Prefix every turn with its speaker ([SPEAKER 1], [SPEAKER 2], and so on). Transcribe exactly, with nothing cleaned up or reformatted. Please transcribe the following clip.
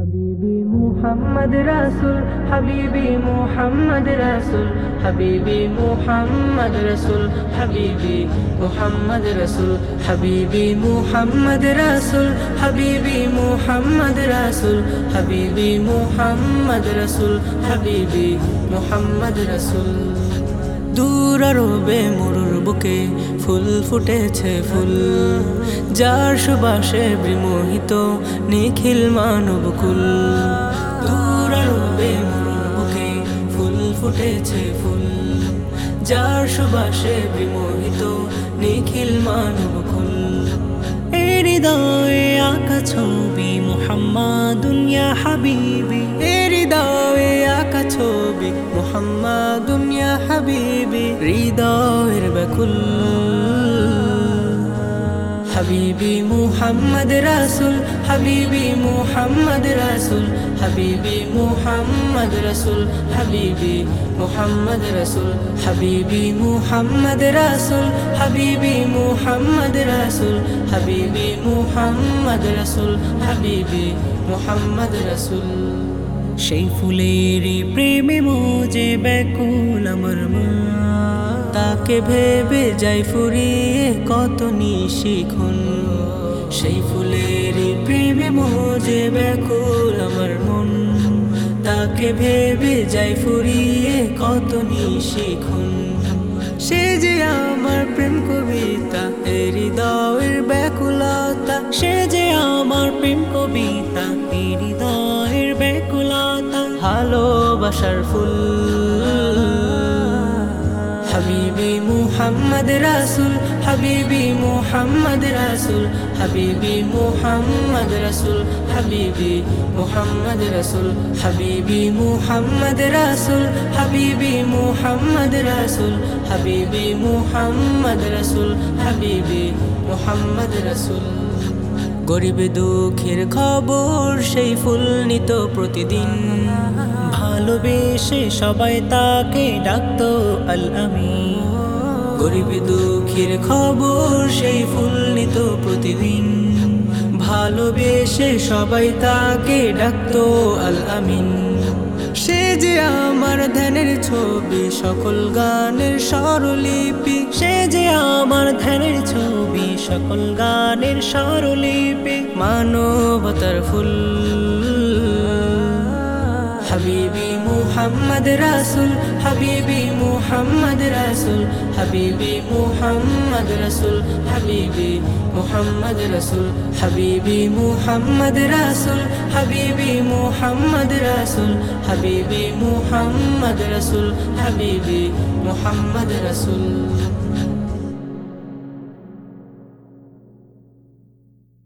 [SPEAKER 1] হাবিবি মুহাম্মদ রাসূল হাবিবি মুহাম্মদ রাসূল হাবিবি মুহাম্মদ রাসূল হাবিবি মুহাম্মদ রাসূল হাবিবি মুহাম্মদ রাসূল হাবিবি মুহাম্মদ রাসূল হাবিবি মুহাম্মদ রাসূল হাবিবি মুহাম্মদ রাসূল দূর আরবে মরুর বুকে ফুল ফুটেছে ফুল, যার সুবাসে বিমোহিত নিখিল মানবকুল। দূর আরবে মরুর বুকে ফুল ফুটেছে ফুল, যার সুবাসে বিমোহিত নিখিল মানবকুল। এই হৃদয়ে আঁকা ছবি মুহাম্মাদুন ইয়া হাবিবি, এই হৃদয়ে আঁকা ছবি মুহাম্মাদুন ইয়া হাবিবি, হৃদয়ের ব্যাকুল। হাবিবি মুহাম্মদ রাসূল হাবিবি মুহাম্মদ রাসূল হাবিবি মুহাম্মদ রাসূল হাবিবি মুহাম্মদ রাসূল হাবিবি মুহাম্মদ রাসূল হাবিবি মুহাম্মদ রাসূল হাবিবি মুহাম্মদ রাসূল হাবিবি মুহাম্মদ রাসূল। সেই ফুলেরই প্রেমে মোজে ব্যাকুল আমার মন, তাকে ভেবে যাই ফুরিয়ে কত নিশিক্ষণ। সেই ফুলেরই প্রেমে মোজে ব্যাকুল আমার মন, তাকে ভেবে যাই ফুরিয়ে কত নিশিক্ষণ। সে যে আমার প্রেম কবিতা, এই হৃদয়ের ব্যাকুলতা। সে যে আমার প্রেম কবিতা, এই হৃদয়ের ব্যাকুলতা। ভালোবাসার ফুল হাবিবি মুহাম্মদ রাসূল হাবিবি মুহাম্মদ রাসূল হাবিবি মুহাম্মদ রাসূল হাবিবি মুহাম্মদ রাসূল হাবিবি মুহাম্মদ রাসূল হাবিবি মুহাম্মদ রাসূল হাবিবি মুহাম্মদ রাসূল হাবিবি মুহাম্মদ রাসূল। গরিব দুঃখের খবর সেই ফুল নিত প্রতিদিন, ভালোবেসে সবাই তাকে ডাকতো আল আমিন। গরিব দুঃখের খবর সেই ফুল নিত প্রতিদিন, ভালোবেসে সবাই তাকে ডাকতো আল আমিন। সে যে আমার ধ্যানের ছবি, সকল গানের স্বরলিপি। সে যে আমার ধ্যানের ছবি, সকল গানের স্বরলিপি। মানবতার ফুল হাবিবি মুহাম্মদ রাসূল হাবিবি মুহাম্মদ রাসূল হাবিবি মুহাম্মদ রাসূল হাবিবি মুহাম্মদ রাসূল হাবিবি মুহাম্মদ রাসূল হাবিবি মুহাম্মদ রাসূল হাবিবি মুহাম্মদ রাসূল হাবিবি মুহাম্মদ রাসূল।